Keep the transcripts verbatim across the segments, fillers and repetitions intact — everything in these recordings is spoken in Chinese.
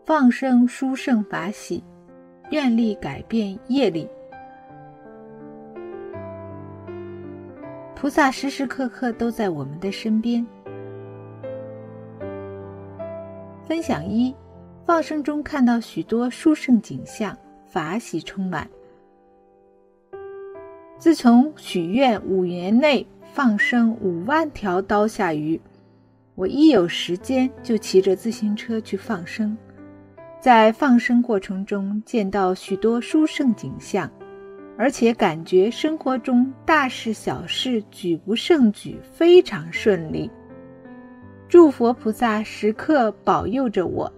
放生殊胜法喜，愿力改变业力。菩萨时时刻刻都在我们的身边。分享一，放生中看到许多殊胜景象，法喜充满。自从许愿五年内放生五万条刀下鱼，我一有时间就骑着自行车去放生。在放生过程中见到许多殊胜景象，而且感觉生活中大事小事举不胜举，非常顺利。祝佛菩萨时刻保佑着我。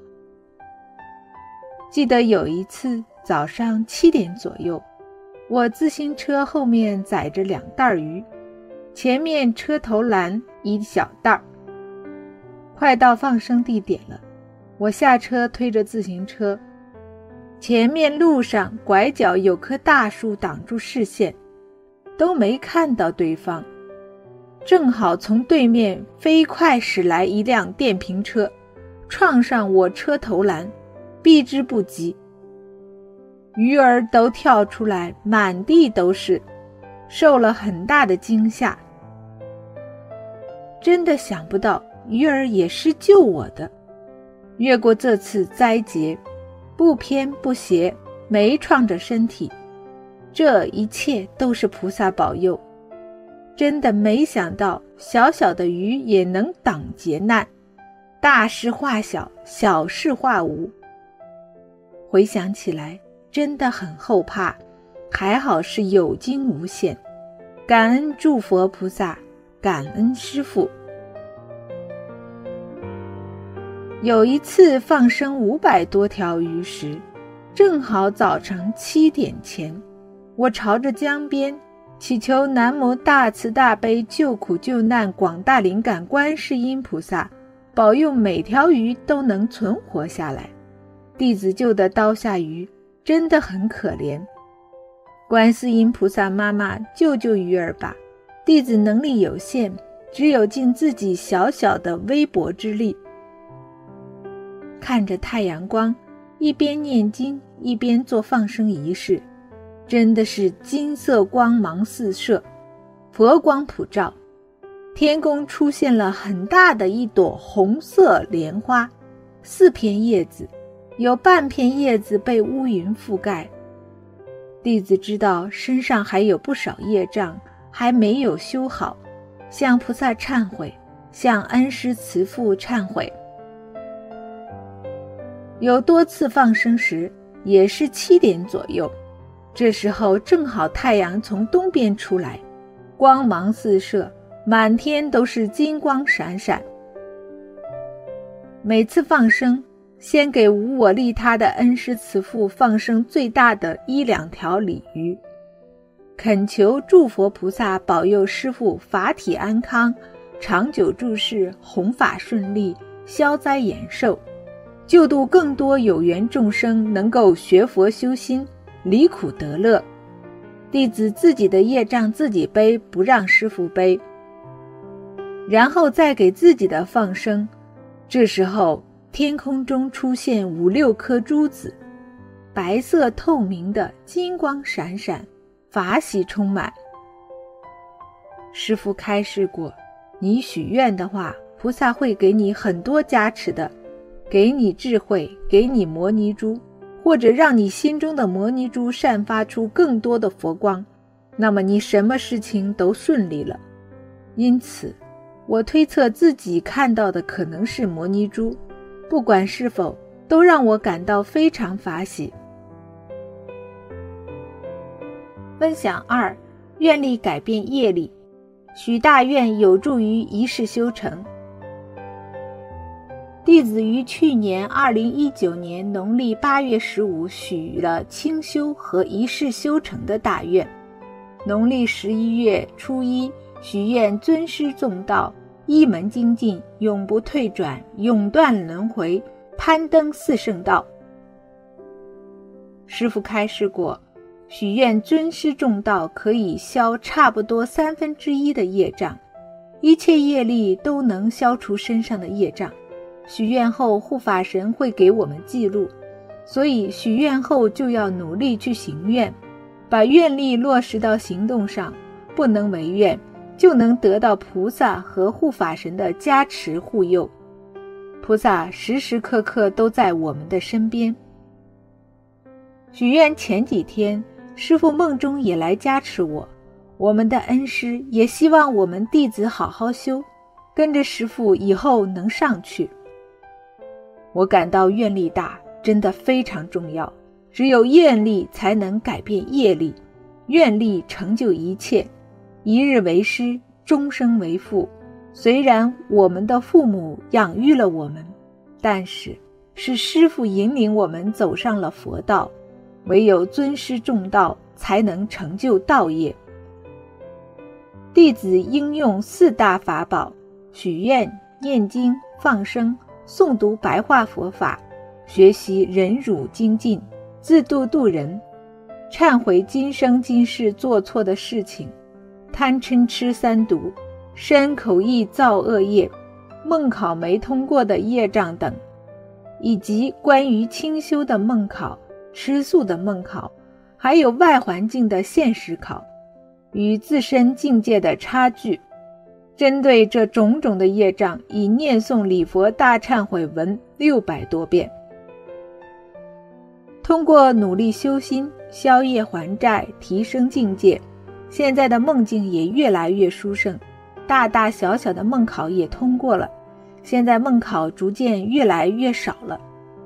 记得有一次早上七点左右，我自行车后面载着两袋鱼，前面车头栏一小袋。快到放生地点了，我下车推着自行车，前面路上拐角有棵大树挡住视线，都没看到对方。正好从对面飞快驶来一辆电瓶车，撞上我车头栏，避之不及。鱼儿都跳出来，满地都是，受了很大的惊吓。真的想不到鱼儿也是救我的，越过这次灾劫，不偏不斜，没撞着身体，这一切都是菩萨保佑。真的没想到小小的鱼也能挡劫难，大事化小，小事化无。回想起来真的很后怕，还好是有惊无险。感恩诸佛菩萨，感恩师父。有一次放生五百多条鱼时，正好早晨七点前，我朝着江边祈求南无大慈大悲救苦救难广大灵感观世音菩萨保佑每条鱼都能存活下来。弟子救的刀下鱼真的很可怜，观世音菩萨妈妈救救鱼儿吧，弟子能力有限，只有尽自己小小的微薄之力。看着太阳光，一边念经一边做放生仪式，真的是金色光芒四射，佛光普照，天空出现了很大的一朵红色莲花，四片叶子，有半片叶子被乌云覆盖。弟子知道身上还有不少业障还没有修好，向菩萨忏悔，向恩师慈父忏悔。有多次放生时也是七点左右，这时候正好太阳从东边出来，光芒四射，满天都是金光闪闪。每次放生先给无我利他的恩师慈父放生最大的一两条鲤鱼，恳求诸佛菩萨保佑师父法体安康，长久住世，弘法顺利，消灾延寿，救度更多有缘众生能够学佛修心，离苦得乐。弟子自己的业障自己背，不让师父背。然后再给自己的放生，这时候天空中出现五六颗珠子，白色透明的，金光闪闪，法喜充满。师父开示过，你许愿的话，菩萨会给你很多加持的，给你智慧，给你摩尼珠，或者让你心中的摩尼珠散发出更多的佛光，那么你什么事情都顺利了。因此我推测自己看到的可能是摩尼珠，不管是否，都让我感到非常法喜。分享二，愿力改变业力，许大愿有助于一世修成。弟子于去年二零一九年农历八月十五许了清修和一世修成的大愿，农历十一月初一许愿尊师重道，一门精进，永不退转，永断轮回，攀登四圣道。师父开示过，许愿尊师重道可以消差不多三分之一的业障，一切业力都能消除身上的业障。 许愿后护法神会给我们记录，所以许愿后就要努力去行愿，把愿力落实到行动上，不能违愿，就能得到菩萨和护法神的加持护佑。菩萨时时刻刻都在我们的身边。许愿前几天，师父梦中也来加持我，我们的恩师也希望我们弟子好好修，跟着师父以后能上去。我感到愿力大真的非常重要，只有愿力才能改变业力，愿力成就一切。一日为师，终生为父。虽然我们的父母养育了我们，但是是师父引领我们走上了佛道，唯有尊师重道，才能成就道业。弟子应用四大法宝：许愿、念经、放生、诵读白话佛法，学习忍辱精进，自度度人，忏悔今生今世做错的事情，贪嗔痴三毒，身口意造恶业，梦考没通过的业障等，以及关于清修的梦考、吃素的梦考，还有外环境的现实考与自身境界的差距。针对这种种的业障，以念诵礼佛大忏悔文六百多遍。通过努力修心、消业还债、提升境界，现在的梦境也越来越殊胜，大大小小的梦考也通过了，现在梦考逐渐越来越少了。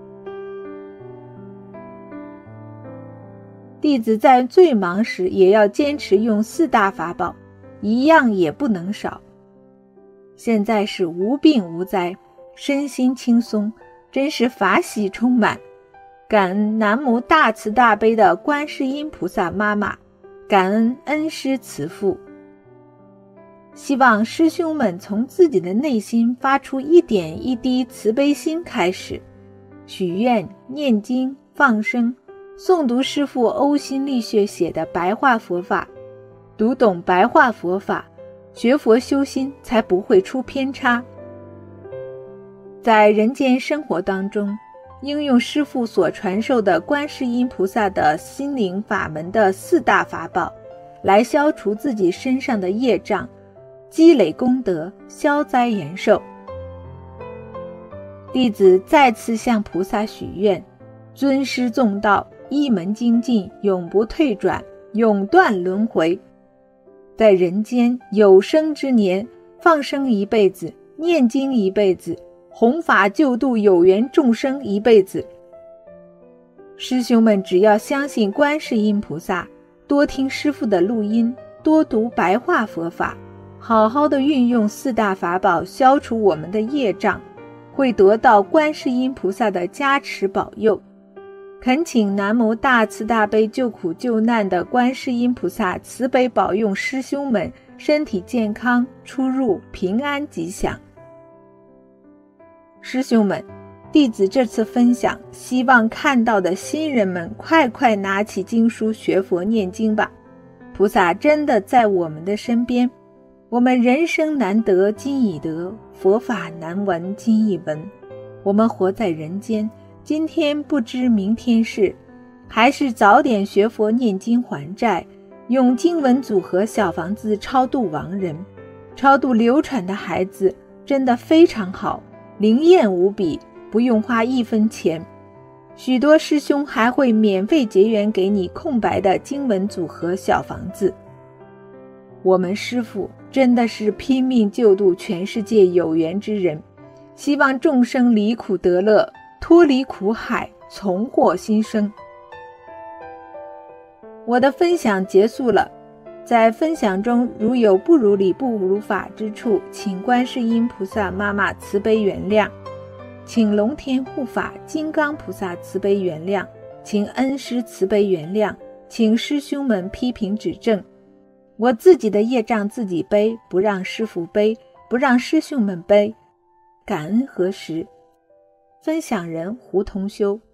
弟子在最忙时也要坚持用四大法宝，一样也不能少。现在是无病无灾，身心轻松，真是法喜充满。感恩南无大慈大悲的观世音菩萨妈妈，感恩恩师慈父。希望师兄们从自己的内心发出一点一滴慈悲心开始，许愿、念经、放生，诵读师父呕心沥血写的白话佛法，读懂白话佛法，学佛修心才不会出偏差。在人间生活当中，应用师父所传授的观世音菩萨的心灵法门的四大法宝，来消除自己身上的业障，积累功德，消灾延寿。弟子再次向菩萨许愿，尊师重道，一门精进，永不退转，永断轮回。在人间有生之年，放生一辈子，念经一辈子，弘法救度有缘众生一辈子。师兄们只要相信观世音菩萨，多听师父的录音，多读白话佛法，好好的运用四大法宝消除我们的业障，会得到观世音菩萨的加持保佑。恳请南无大慈大悲救苦救难的观世音菩萨慈悲保佑师兄们身体健康，出入平安吉祥。师兄们，弟子这次分享，希望看到的新人们快快拿起经书学佛念经吧。菩萨真的在我们的身边，我们人生难得今已得，佛法难闻今已闻。我们活在人间，今天不知明天事，还是早点学佛念经还债，用经文组合小房子超度亡人，超度流产的孩子，真的非常好，灵验无比，不用花一分钱。许多师兄还会免费结缘给你空白的经文组合小房子。我们师父真的是拼命救度全世界有缘之人，希望众生离苦得乐，脱离苦海，重获新生。我的分享结束了，在分享中如有不如理不如法之处，请观世音菩萨妈妈慈悲原谅，请龙天护法金刚菩萨慈悲原谅，请恩师慈悲原谅，请师兄们批评指正。我自己的业障自己背，不让师父背，不让师兄们背。感恩何时？分享人胡同修。